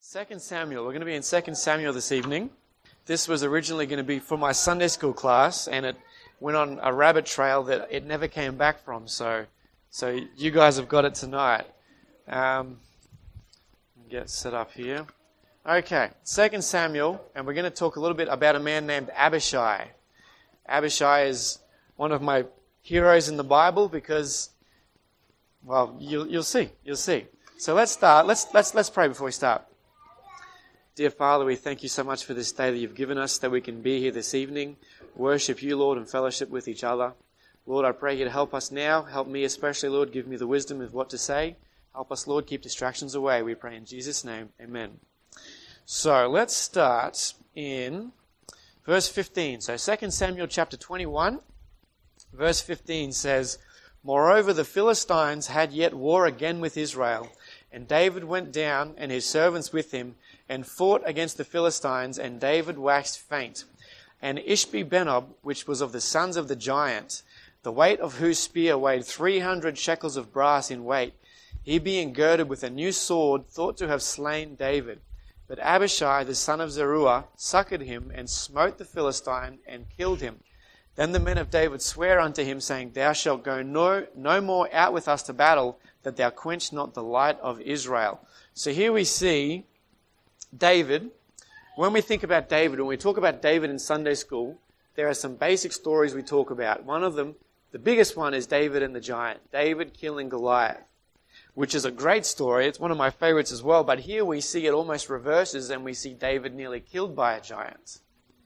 2 Samuel. We're going to be in 2 Samuel this evening. This was originally going to be for my Sunday school class, and it went on a rabbit trail that it never came back from. So you guys have got it tonight. Get set up here. Okay, 2 Samuel, and we're going to talk a little bit about a man named Abishai. Abishai is one of my heroes in the Bible because, well, you'll see. So let's start. Let's pray before we start. Dear Father, we thank you so much for this day that you've given us, that we can be here this evening, worship you, Lord, and fellowship with each other. Lord, I pray you to help us now. Help me especially, Lord. Give me the wisdom of what to say. Help us, Lord. Keep distractions away. We pray in Jesus' name. Amen. So let's start in verse 15. So 2 Samuel chapter 21, verse 15 says, Moreover, the Philistines had yet war again with Israel, and David went down, and his servants with him, and fought against the Philistines, and David waxed faint. And Ishbi-benob, which was of the sons of the giant, the weight of whose spear weighed 300 shekels of brass in weight, he being girded with a new sword, thought to have slain David. But Abishai, the son of Zeruiah, succored him, and smote the Philistine, and killed him. Then the men of David sware unto him, saying, Thou shalt go no more out with us to battle, that thou quench not the light of Israel. So here we see David. When we think about David, when we talk about David in Sunday school, there are some basic stories we talk about. One of them, the biggest one, is David and the giant. David killing Goliath, which is a great story. It's one of my favorites as well. But here we see it almost reverses, and we see David nearly killed by a giant.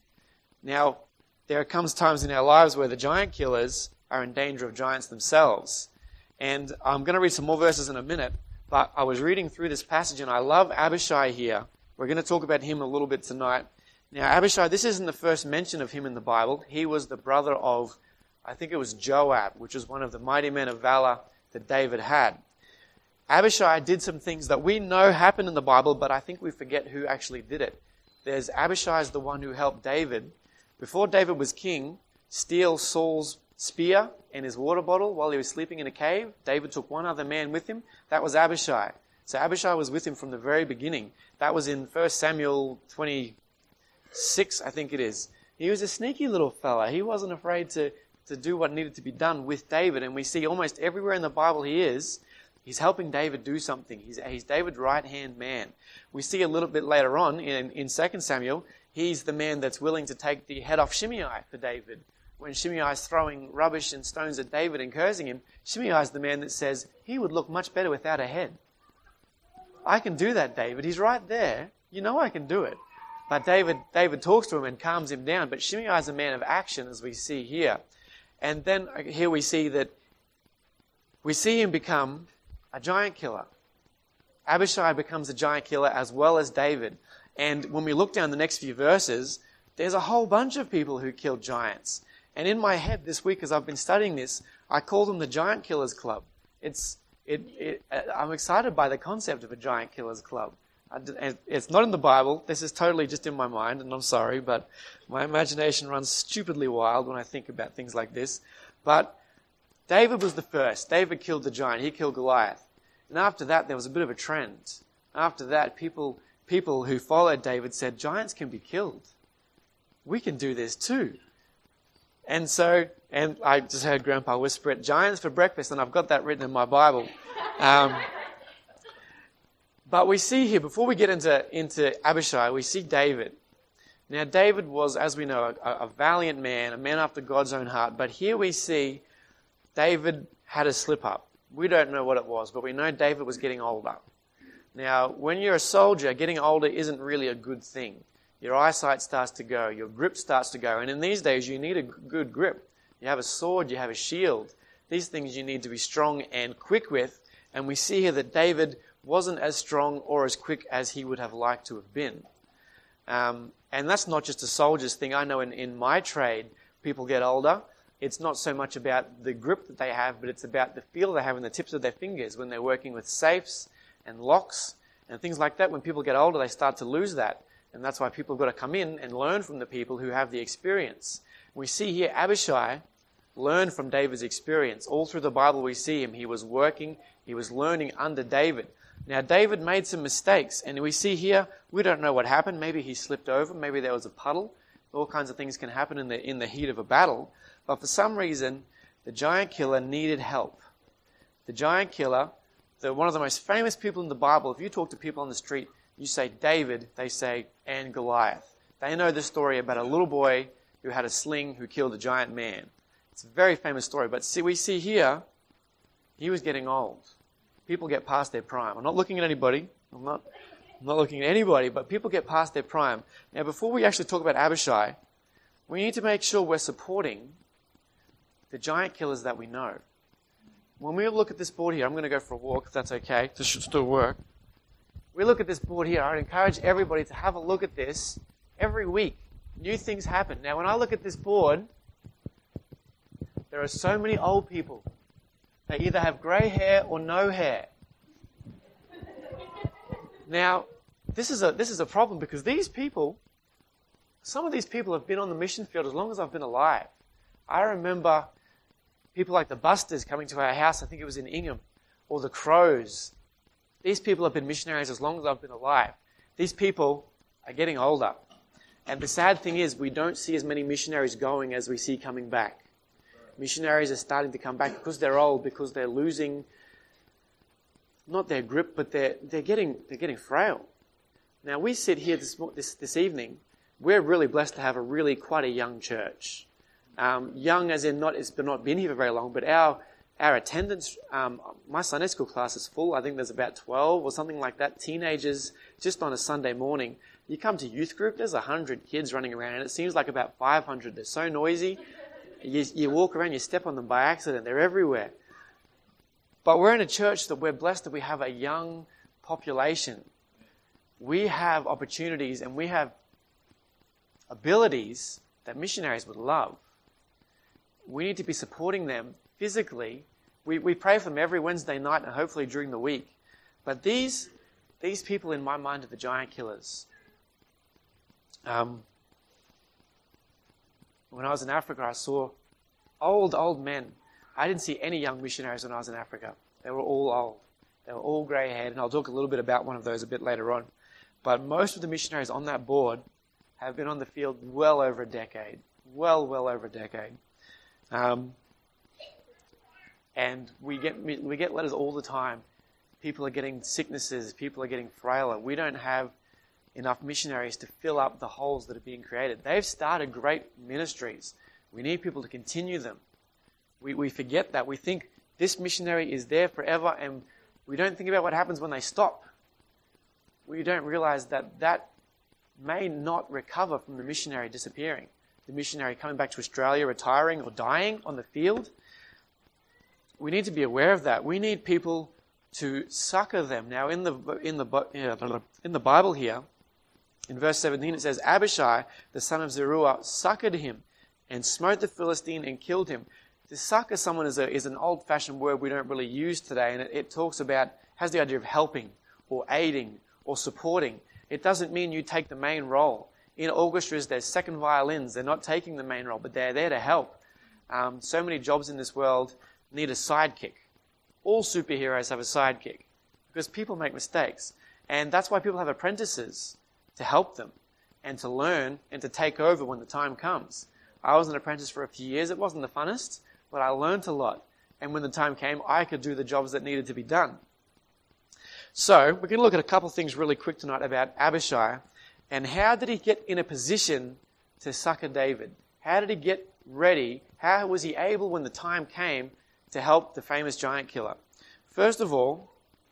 Now, there comes times in our lives where the giant killers are in danger of giants themselves. And I'm going to read some more verses in a minute, but I was reading through this passage, and I love Abishai here. We're going to talk about him a little bit tonight. Now, Abishai, this isn't the first mention of him in the Bible. He was the brother of, I think it was Joab, which was one of the mighty men of valor that David had. Abishai did some things that we know happened in the Bible, but I think we forget who actually did it. There's Abishai is the one who helped David, before David was king, steal Saul's spear and his water bottle while he was sleeping in a cave. David took one other man with him. That was Abishai. So Abishai was with him from the very beginning. That was in 1 Samuel 26, I think it is. He was a sneaky little fella. He wasn't afraid to do what needed to be done with David. And we see almost everywhere in the Bible he's helping David do something. He's David's right-hand man. We see a little bit later on in 2 Samuel, he's the man that's willing to take the head off Shimei for David. When Shimei is throwing rubbish and stones at David and cursing him, Shimei is the man that says, he would look much better without a head. I can do that, David. He's right there. You know I can do it. But David talks to him and calms him down. But Shimei is a man of action, as we see here. And then here we see him become a giant killer. Abishai becomes a giant killer as well as David. And when we look down the next few verses, there's a whole bunch of people who killed giants. And in my head this week, as I've been studying this, I call them the Giant Killers Club. I'm excited by the concept of a Giant Killers Club. It's not in the Bible. This is totally just in my mind, and I'm sorry, but my imagination runs stupidly wild when I think about things like this. But David was the first. David killed the giant. He killed Goliath. And after that, there was a bit of a trend. After that, people who followed David said, giants can be killed. We can do this too. And I just heard Grandpa whisper it, giants for breakfast, and I've got that written in my Bible. But we see here, before we get into Abishai, we see David. Now, David was, as we know, a valiant man, a man after God's own heart. But here we see David had a slip-up. We don't know what it was, but we know David was getting older. Now, when you're a soldier, getting older isn't really a good thing. Your eyesight starts to go. Your grip starts to go. And in these days, you need a good grip. You have a sword. You have a shield. These things you need to be strong and quick with. And we see here that David wasn't as strong or as quick as he would have liked to have been. And that's not just a soldier's thing. I know in my trade, people get older. It's not so much about the grip that they have, but it's about the feel they have in the tips of their fingers when they're working with safes and locks and things like that. When people get older, they start to lose that. And that's why people have got to come in and learn from the people who have the experience. We see here Abishai learned from David's experience. All through the Bible we see him. He was working, he was learning under David. Now, David made some mistakes, and we see here, we don't know what happened. Maybe he slipped over. Maybe there was a puddle. All kinds of things can happen in the heat of a battle. But for some reason, the giant killer needed help. The giant killer, one of the most famous people in the Bible, if you talk to people on the street, you say David, they say, and Goliath. They know the story about a little boy who had a sling who killed a giant man. It's a very famous story. But see, we see here, he was getting old. People get past their prime. I'm not looking at anybody. I'm not looking at anybody, but people get past their prime. Now, before we actually talk about Abishai, we need to make sure we're supporting the giant killers that we know. When we look at this board here, I'm going to go for a walk, if that's okay. This should still work. We look at this board here. I would encourage everybody to have a look at this every week. New things happen. Now, when I look at this board, there are so many old people. They either have grey hair or no hair. Now, this is a problem because these people, some of these people have been on the mission field as long as I've been alive. I remember people like the Busters coming to our house, I think it was in Ingham, or the Crows. These people have been missionaries as long as I've been alive. These people are getting older. And the sad thing is we don't see as many missionaries going as we see coming back. Missionaries are starting to come back because they're old, because they're losing not their grip, but they're getting frail. Now we sit here this evening. We're really blessed to have quite a young church. Young as in not been here for very long, but our attendance. My Sunday school class is full. I think there's about 12 or something like that. Teenagers just on a Sunday morning. You come to youth group. There's 100 kids running around, and it seems like about 500. They're so noisy. You walk around, you step on them by accident. They're everywhere. But we're in a church that we're blessed that we have a young population. We have opportunities and we have abilities that missionaries would love. We need to be supporting them physically. We pray for them every Wednesday night and hopefully during the week. But these people in my mind are the giant killers. When I was in Africa, I saw old men. I didn't see any young missionaries when I was in Africa. They were all old. They were all grey-haired, and I'll talk a little bit about one of those a bit later on. But most of the missionaries on that board have been on the field well over a decade. Well over a decade. And we get letters all the time. People are getting sicknesses. People are getting frailer. We don't have enough missionaries to fill up the holes that are being created. They've started great ministries. We need people to continue them. We forget that. We think this missionary is there forever, and we don't think about what happens when they stop. We don't realize that may not recover from the missionary disappearing. The missionary coming back to Australia, retiring or dying on the field. We need to be aware of that. We need people to succor them. Now, in the Bible here, in verse 17, it says, Abishai, the son of Zeruiah, succored him and smote the Philistine and killed him. To succor someone is an old-fashioned word we don't really use today, and it talks about, has the idea of helping or aiding or supporting. It doesn't mean you take the main role. In orchestras, there's second violins. They're not taking the main role, but they're there to help. So many jobs in this world need a sidekick. All superheroes have a sidekick because people make mistakes. And that's why people have apprentices to help them and to learn and to take over when the time comes. I was an apprentice for a few years. It wasn't the funnest, but I learned a lot. And when the time came, I could do the jobs that needed to be done. So we're going to look at a couple of things really quick tonight about Abishai and how did he get in a position to succor David? How did he get ready? How was he able, when the time came, to help the famous giant killer? First of all,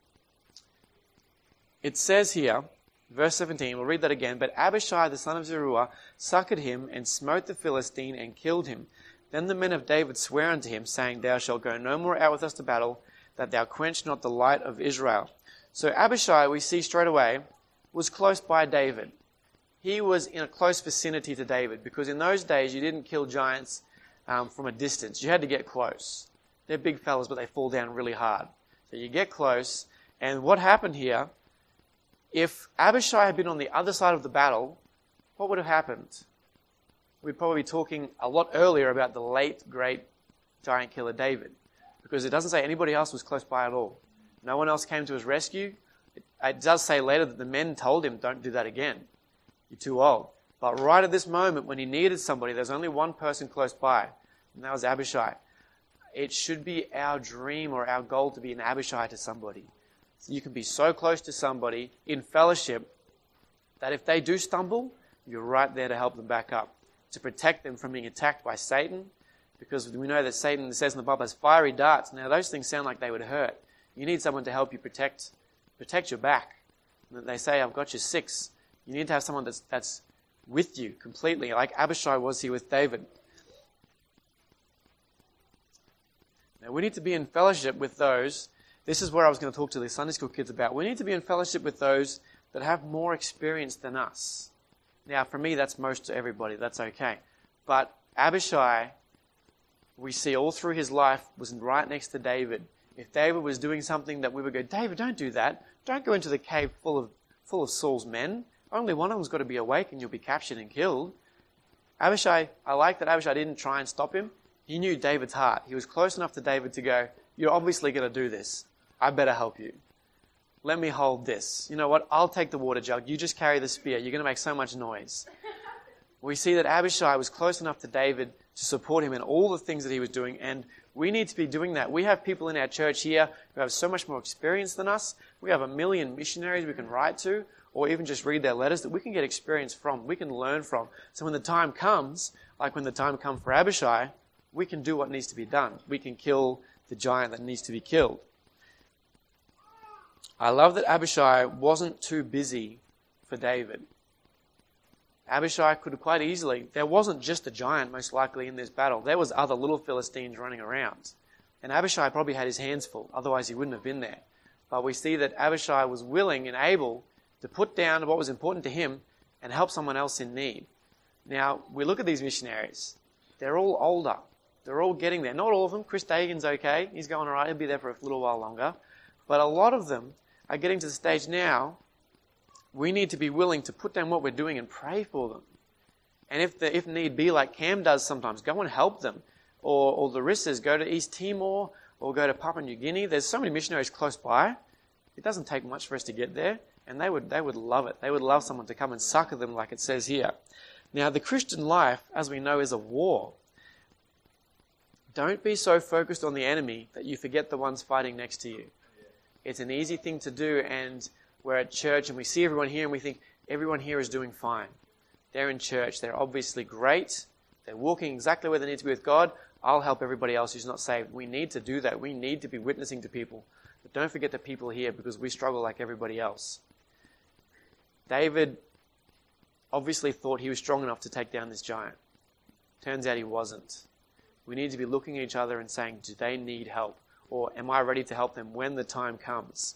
it says here, verse 17, we'll read that again. But Abishai, the son of Zeruiah, succored him and smote the Philistine and killed him. Then the men of David sware unto him, saying, Thou shalt go no more out with us to battle, that thou quench not the light of Israel. So Abishai, we see straight away, was close by David. He was in a close vicinity to David, because in those days you didn't kill giants from a distance. You had to get close. They're big fellas, but they fall down really hard. So you get close, and what happened here, if Abishai had been on the other side of the battle, what would have happened? We'd probably be talking a lot earlier about the late, great giant killer David, because it doesn't say anybody else was close by at all. No one else came to his rescue. it does say later that the men told him, don't do that again. You're too old. But right at this moment, when he needed somebody, there's only one person close by, and that was Abishai. It should be our dream or our goal to be an Abishai to somebody. So you can be so close to somebody in fellowship that if they do stumble, you're right there to help them back up, to protect them from being attacked by Satan, because we know that Satan, it says in the Bible, has fiery darts. Now, those things sound like they would hurt. You need someone to help you protect your back. And they say, I've got your 6. You need to have someone that's with you completely, like Abishai was here with David. Now, we need to be in fellowship with those. This is where I was going to talk to the Sunday school kids about. We need to be in fellowship with those that have more experience than us. Now, for me, that's most to everybody. That's okay. But Abishai, we see all through his life, was right next to David. If David was doing something that we would go, David, don't do that. Don't go into the cave full of Saul's men. Only one of them's got to be awake and you'll be captured and killed. Abishai, I like that Abishai didn't try and stop him. He knew David's heart. He was close enough to David to go, you're obviously going to do this. I better help you. Let me hold this. You know what? I'll take the water jug. You just carry the spear. You're going to make so much noise. We see that Abishai was close enough to David to support him in all the things that he was doing, and we need to be doing that. We have people in our church here who have so much more experience than us. We have 1 million missionaries we can write to, or even just read their letters that we can get experience from, we can learn from. So when the time comes, like when the time comes for Abishai, we can do what needs to be done. We can kill the giant that needs to be killed. I love that Abishai wasn't too busy for David. Abishai could have quite easily, there wasn't just a giant most likely in this battle. There was other little Philistines running around. And Abishai probably had his hands full, otherwise he wouldn't have been there. But we see that Abishai was willing and able to put down what was important to him and help someone else in need. Now, we look at these missionaries. They're all older. They're all getting there. Not all of them. Chris Dagan's okay. He's going all right. He'll be there for a little while longer. But a lot of them are getting to the stage now we need to be willing to put down what we're doing and pray for them. And if need be, like Cam does sometimes, go and help them. Or Larissa's, go to East Timor or go to Papua New Guinea. There's so many missionaries close by. It doesn't take much for us to get there. And they would love it. They would love someone to come and succor them like it says here. Now, the Christian life, as we know, is a war. Don't be so focused on the enemy that you forget the ones fighting next to you. It's an easy thing to do, and we're at church and we see everyone here and we think everyone here is doing fine. They're in church. They're obviously great. They're walking exactly where they need to be with God. I'll help everybody else who's not saved. We need to do that. We need to be witnessing to people. But don't forget the people here because we struggle like everybody else. David obviously thought he was strong enough to take down this giant. Turns out he wasn't. We need to be looking at each other and saying, do they need help? Or am I ready to help them when the time comes?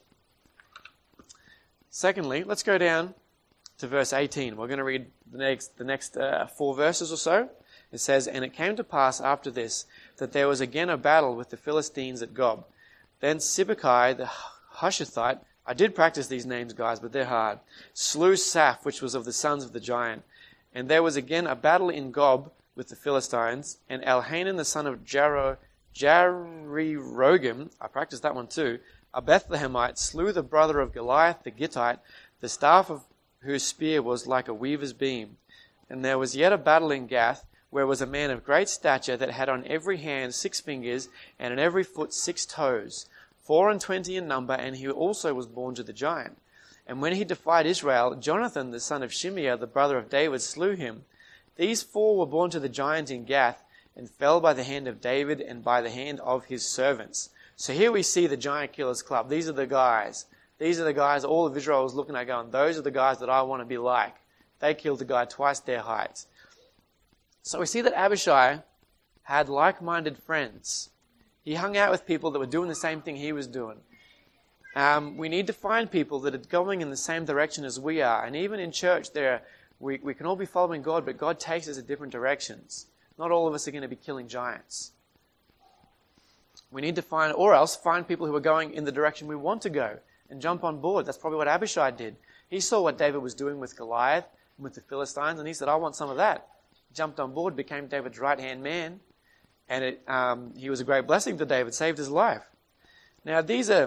Secondly, let's go down to verse 18. We're going to read the next 4 verses or so. It says, "And it came to pass after this, that there was again a battle with the Philistines at Gob. Then Sibbecai the Hushathite," I did practice these names, guys, but they're hard, "slew Saph, which was of the sons of the giant. And there was again a battle in Gob with the Philistines, and Elhanan the son of Jarirogim," I practiced that one too, "a Bethlehemite, slew the brother of Goliath the Gittite, the staff of whose spear was like a weaver's beam. And there was yet a battle in Gath, where was a man of great stature that had on every hand 6 fingers, and on every foot 6 toes, 24 in number, and he also was born to the giant. And when he defied Israel, Jonathan the son of Shimeah, the brother of David, slew him. These 4 were born to the giant in Gath, and fell by the hand of David and by the hand of his servants." So here we see the Giant Killers Club. These are the guys. These are the guys all of Israel was looking at going, those are the guys that I want to be like. They killed the guy twice their height. So we see that Abishai had like-minded friends. He hung out with people that were doing the same thing he was doing. We need to find people that are going in the same direction as we are. And even in church, we can all be following God, but God takes us in different directions. Not all of us are going to be killing giants. We need to find people who are going in the direction we want to go and jump on board. That's probably what Abishai did. He saw what David was doing with Goliath and with the Philistines, and he said, I want some of that. Jumped on board, became David's right-hand man, and he was a great blessing to David, saved his life. Now, these are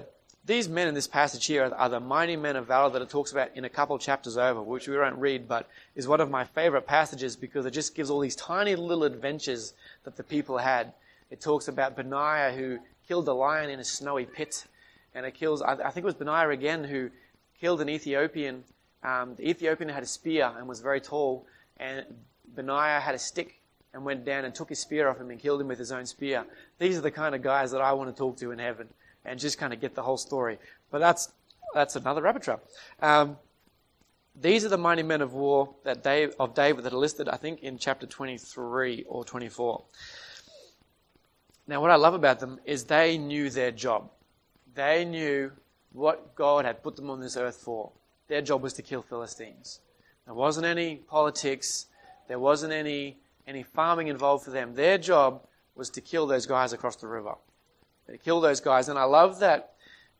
these men in this passage here are the mighty men of valor that it talks about in a couple of chapters over, which we won't read, but is one of my favorite passages because it just gives all these tiny little adventures that the people had. It talks about Benaiah who killed a lion in a snowy pit, and it kills, I think it was Benaiah again who killed an Ethiopian. The Ethiopian had a spear and was very tall, and Benaiah had a stick and went down and took his spear off him and killed him with his own spear. These are the kind of guys that I want to talk to in heaven and just kind of get the whole story. But that's another rabbit trap. These are the mighty men of war of David that are listed, I think, in chapter 23 or 24. Now, what I love about them is they knew their job. They knew what God had put them on this earth for. Their job was to kill Philistines. There wasn't any politics. There wasn't any farming involved for them. Their job was to kill those guys across the river. They kill those guys. And I love that.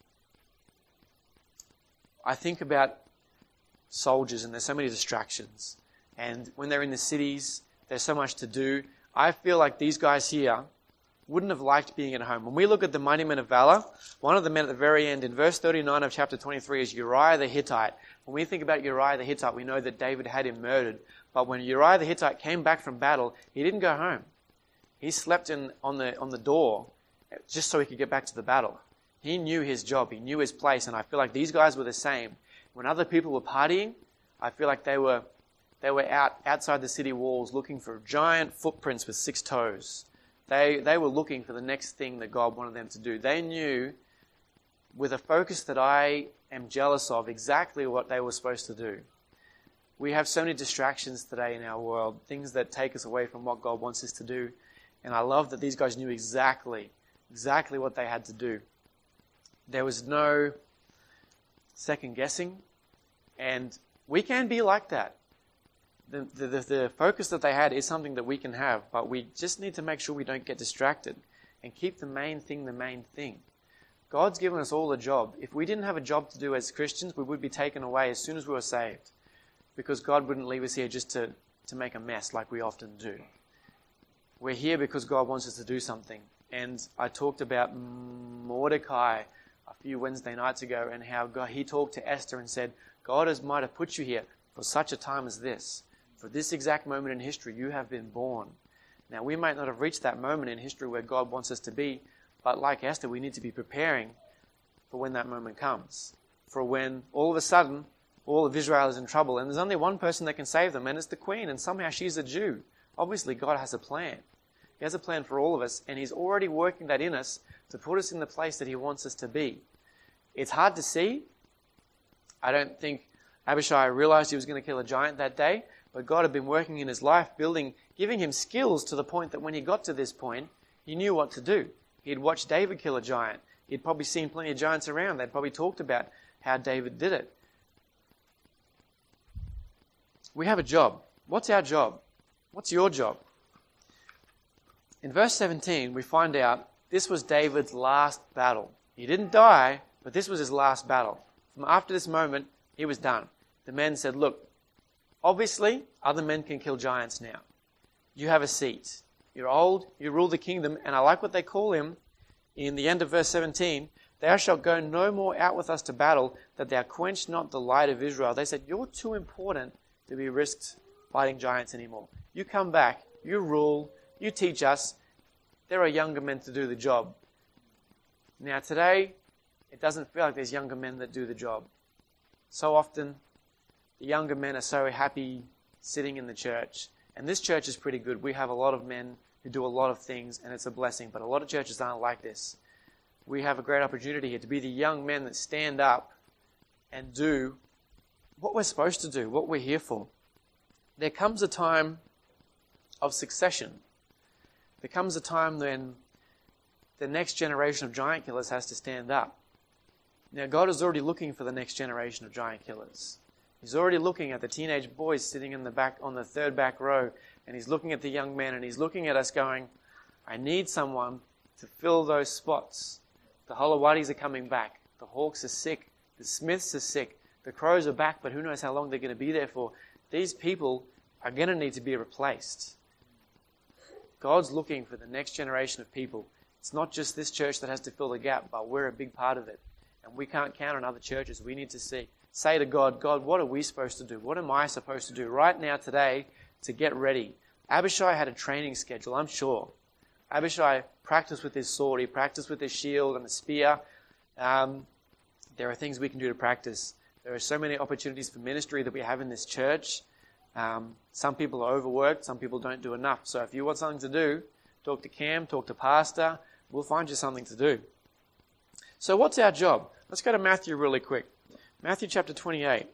I think about soldiers, and there's so many distractions. And when they're in the cities, there's so much to do. I feel like these guys here wouldn't have liked being at home. When we look at the mighty men of valor, one of the men at the very end, in verse 39 of chapter 23, is Uriah the Hittite. When we think about Uriah the Hittite, we know that David had him murdered. But when Uriah the Hittite came back from battle, he didn't go home. He slept on the door just so he could get back to the battle. He knew his job. He knew his place. And I feel like these guys were the same. When other people were partying, I feel like they were outside the city walls looking for giant footprints with 6 toes. They were looking for the next thing that God wanted them to do. They knew, with a focus that I am jealous of, exactly what they were supposed to do. We have so many distractions today in our world, things that take us away from what God wants us to do. And I love that these guys knew exactly what they had to do. There was no second guessing, and we can be like that. The focus that they had is something that we can have, but we just need to make sure we don't get distracted and keep the main thing the main thing. God's given us all a job. If we didn't have a job to do as Christians, we would be taken away as soon as we were saved, because God wouldn't leave us here just to make a mess like we often do. We're here because God wants us to do something. And I talked about Mordecai a few Wednesday nights ago, and how he talked to Esther and said, God might have put you here for such a time as this. For this exact moment in history, you have been born. Now, we might not have reached that moment in history where God wants us to be, but like Esther, we need to be preparing for when that moment comes. For when all of a sudden, all of Israel is in trouble, and there's only one person that can save them, and it's the queen, and somehow she's a Jew. Obviously, God has a plan. He has a plan for all of us, and He's already working that in us to put us in the place that He wants us to be. It's hard to see. I don't think Abishai realized he was going to kill a giant that day, but God had been working in his life, giving him skills to the point that when he got to this point, he knew what to do. He'd watched David kill a giant. He'd probably seen plenty of giants around. They'd probably talked about how David did it. We have a job. What's our job? What's your job? In verse 17, we find out this was David's last battle. He didn't die, but this was his last battle. From after this moment, he was done. The men said, look, obviously, other men can kill giants now. You have a seat. You're old, you rule the kingdom, and I like what they call him in the end of verse 17. Thou shalt go no more out with us to battle, that thou quench not the light of Israel. They said, you're too important to be risked fighting giants anymore. You come back, you rule, you teach us. There are younger men to do the job. Now today, it doesn't feel like there's younger men that do the job. So often, the younger men are so happy sitting in the church. And this church is pretty good. We have a lot of men who do a lot of things, and it's a blessing. But a lot of churches aren't like this. We have a great opportunity here to be the young men that stand up and do what we're supposed to do, what we're here for. There comes a time of succession. There comes a time when the next generation of giant killers has to stand up. Now, God is already looking for the next generation of giant killers. He's already looking at the teenage boys sitting in the back on the third back row, and He's looking at the young men, and He's looking at us going, I need someone to fill those spots. The Holowatis are coming back. The Hawks are sick. The Smiths are sick. The Crows are back, but who knows how long they're going to be there for. These people are going to need to be replaced. God's looking for the next generation of people. It's not just this church that has to fill the gap, but we're a big part of it. And we can't count on other churches. We need to say to God, God, what are we supposed to do? What am I supposed to do right now today to get ready? Abishai had a training schedule, I'm sure. Abishai practiced with his sword. He practiced with his shield and the spear. There are things we can do to practice. There are so many opportunities for ministry that we have in this church. Some people are overworked. Some people don't do enough. So if you want something to do, talk to Cam, talk to Pastor. We'll find you something to do. So what's our job? Let's go to Matthew really quick. Matthew chapter 28.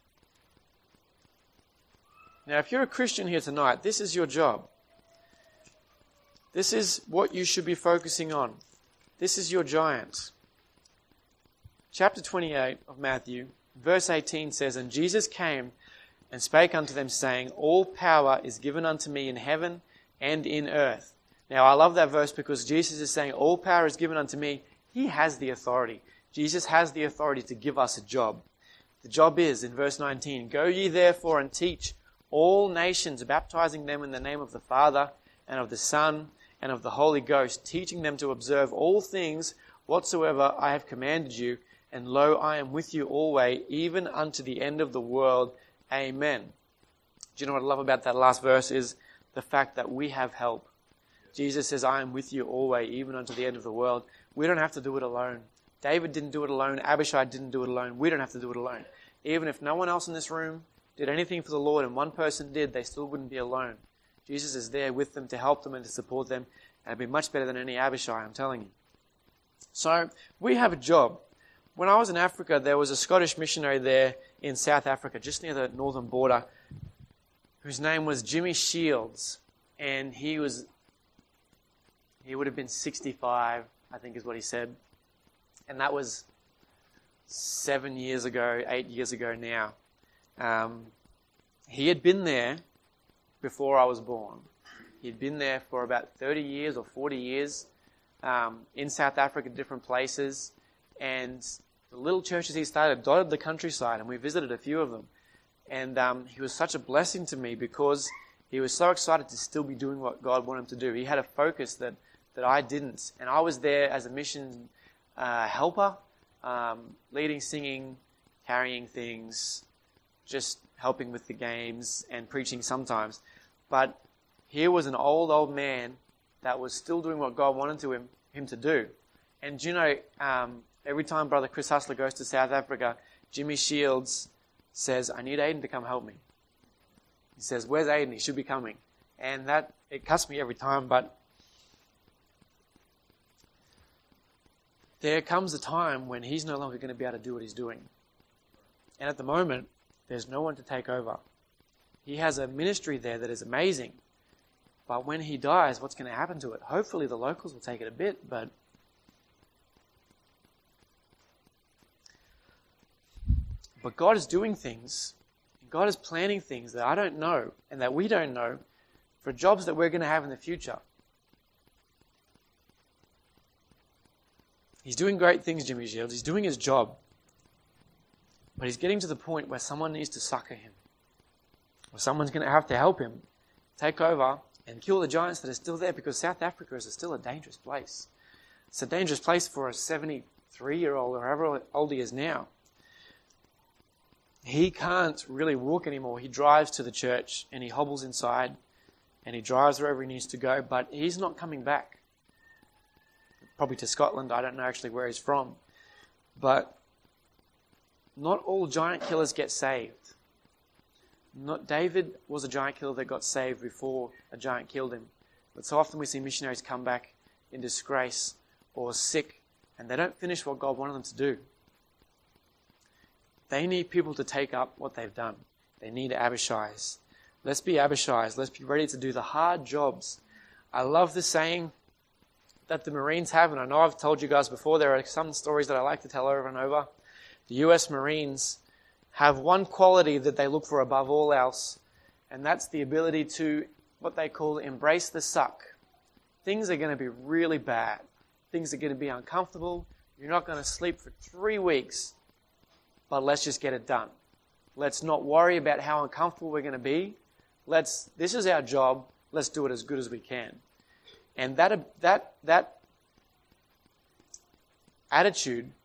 Now, if you're a Christian here tonight, this is your job. This is what you should be focusing on. This is your giant. Chapter 28 of Matthew, verse 18 says, And Jesus came and spake unto them, saying, All power is given unto me in heaven and in earth. Now, I love that verse because Jesus is saying, all power is given unto me. He has the authority. Jesus has the authority to give us a job. The job is, in verse 19, Go ye therefore and teach all nations, baptizing them in the name of the Father and of the Son and of the Holy Ghost, teaching them to observe all things whatsoever I have commanded you. And lo, I am with you always, even unto the end of the world. Amen. Do you know what I love about that last verse is the fact that we have help. Jesus says, I am with you always, even unto the end of the world. We don't have to do it alone. David didn't do it alone. Abishai didn't do it alone. We don't have to do it alone. Even if no one else in this room did anything for the Lord and one person did, they still wouldn't be alone. Jesus is there with them to help them and to support them. And it'd be much better than any Abishai, I'm telling you. So, we have a job. When I was in Africa, there was a Scottish missionary there in South Africa, just near the northern border, whose name was Jimmy Shields. And he would have been 65, I think is what he said. And that was 7 years ago, 8 years ago now. He had been there before I was born. He'd been there for about 30 years or 40 years in South Africa, different places. And the little churches he started dotted the countryside, and we visited a few of them. And he was such a blessing to me because he was so excited to still be doing what God wanted him to do. He had a focus that I didn't. And I was there as a mission helper, leading, singing, carrying things, just helping with the games and preaching sometimes. But here was an old man that was still doing what God wanted him to do. And you know, every time Brother Chris Hustler goes to South Africa, Jimmy Shields says, I need Aiden to come help me. He says, where's Aiden? He should be coming. And it cuts me every time, but there comes a time when he's no longer going to be able to do what he's doing. And at the moment, there's no one to take over. He has a ministry there that is amazing. But when he dies, what's going to happen to it? Hopefully the locals will take it a bit, but God is doing things, and God is planning things that I don't know and that we don't know for jobs that we're going to have in the future. He's doing great things, Jimmy Shields. He's doing his job. But he's getting to the point where someone needs to succor him. Or someone's going to have to help him take over and kill the giants that are still there, because South Africa is still a dangerous place. It's a dangerous place for a 73-year-old or however old he is now. He can't really walk anymore. He drives to the church and he hobbles inside and he drives wherever he needs to go, but he's not coming back. Probably to Scotland. I don't know actually where he's from. But not all giant killers get saved. David was a giant killer that got saved before a giant killed him. But so often we see missionaries come back in disgrace or sick, and they don't finish what God wanted them to do. They need people to take up what they've done. They need Abishais. Let's be Abishais. Let's be ready to do the hard jobs. I love the saying that the Marines have, and I know I've told you guys before, there are some stories that I like to tell over and over. The US Marines have one quality that they look for above all else, and that's the ability to, what they call, embrace the suck. Things are going to be really bad. Things are going to be uncomfortable. You're not going to sleep for 3 weeks, but let's just get it done. Let's not worry about how uncomfortable we're going to be. This is our job. Let's do it as good as we can. And that attitude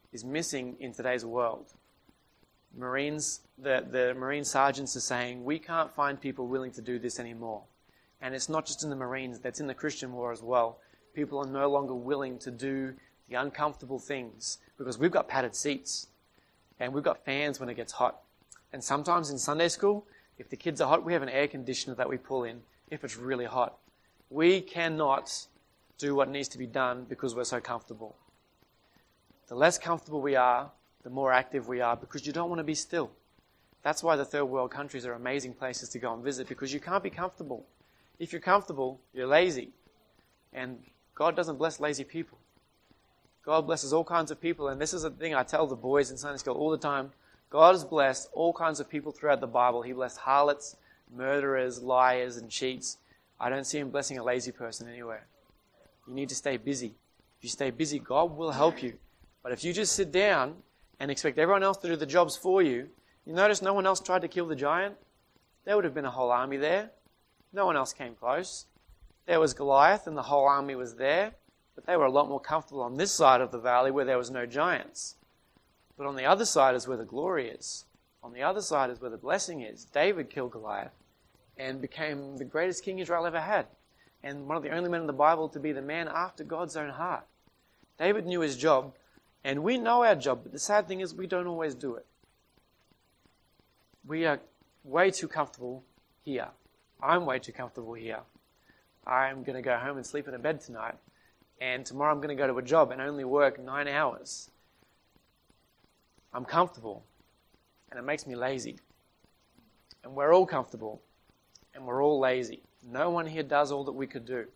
is missing in today's world. Marines, the Marine sergeants are saying, we can't find people willing to do this anymore. And it's not just in the Marines, that's in the Christian war as well. People are no longer willing to do the uncomfortable things because we've got padded seats and we've got fans when it gets hot. And sometimes in Sunday school, if the kids are hot, we have an air conditioner that we pull in if it's really hot. We cannot do what needs to be done because we're so comfortable. The less comfortable we are, the more active we are, because you don't want to be still. That's why the third world countries are amazing places to go and visit, because you can't be comfortable. If you're comfortable, you're lazy. And God doesn't bless lazy people. God blesses all kinds of people, and this is a thing I tell the boys in Sunday school all the time. God has blessed all kinds of people throughout the Bible. He blessed harlots, murderers, liars, and cheats. I don't see him blessing a lazy person anywhere. You need to stay busy. If you stay busy, God will help you. But if you just sit down and expect everyone else to do the jobs for you, you notice no one else tried to kill the giant? There would have been a whole army there. No one else came close. There was Goliath and the whole army was there, but they were a lot more comfortable on this side of the valley where there was no giants. But on the other side is where the glory is. On the other side is where the blessing is. David killed Goliath and became the greatest king Israel ever had, and one of the only men in the Bible to be the man after God's own heart. David knew his job, and we know our job, but the sad thing is we don't always do it. We are way too comfortable here. I'm way too comfortable here. I'm going to go home and sleep in a bed tonight, and tomorrow I'm going to go to a job and only work 9 hours. I'm comfortable, and it makes me lazy. And we're all comfortable, and we're all lazy. No one here does all that we could do.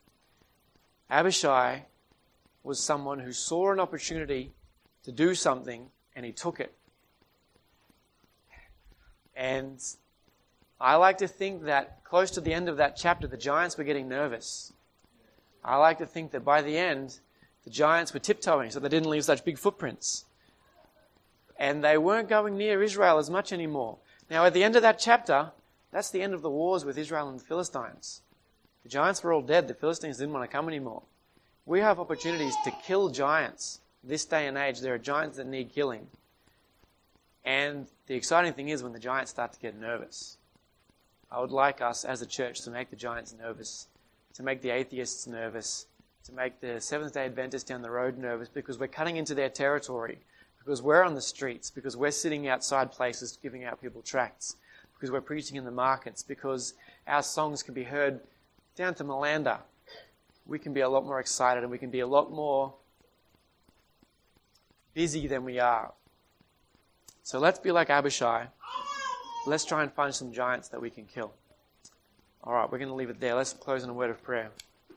Abishai was someone who saw an opportunity to do something, and he took it. And I like to think that close to the end of that chapter, the giants were getting nervous. I like to think that by the end, the giants were tiptoeing so they didn't leave such big footprints. And they weren't going near Israel as much anymore. Now, at the end of that chapter, that's the end of the wars with Israel and the Philistines. The giants were all dead. The Philistines didn't want to come anymore. We have opportunities to kill giants. This day and age, there are giants that need killing. And the exciting thing is when the giants start to get nervous. I would like us as a church to make the giants nervous, to make the atheists nervous, to make the Seventh-day Adventists down the road nervous, because we're cutting into their territory, because we're on the streets, because we're sitting outside places giving out people tracts, because we're preaching in the markets, because our songs can be heard down to Malanda. We can be a lot more excited and we can be a lot more busy than we are. So let's be like Abishai. Let's try and find some giants that we can kill. All right, we're going to leave it there. Let's close in a word of prayer.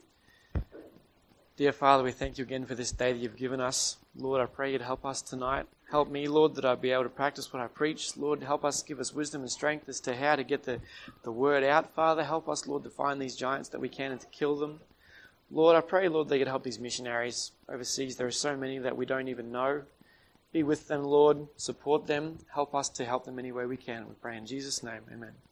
Dear Father, we thank you again for this day that you've given us. Lord, I pray you'd help us tonight. Help me, Lord, that I'd be able to practice what I preach. Lord, help us, give us wisdom and strength as to how to get the word out. Father, help us, Lord, to find these giants that we can and to kill them. Lord, I pray, Lord, that you'd help these missionaries overseas. There are so many that we don't even know. Be with them, Lord. Support them. Help us to help them any way we can. We pray in Jesus' name. Amen.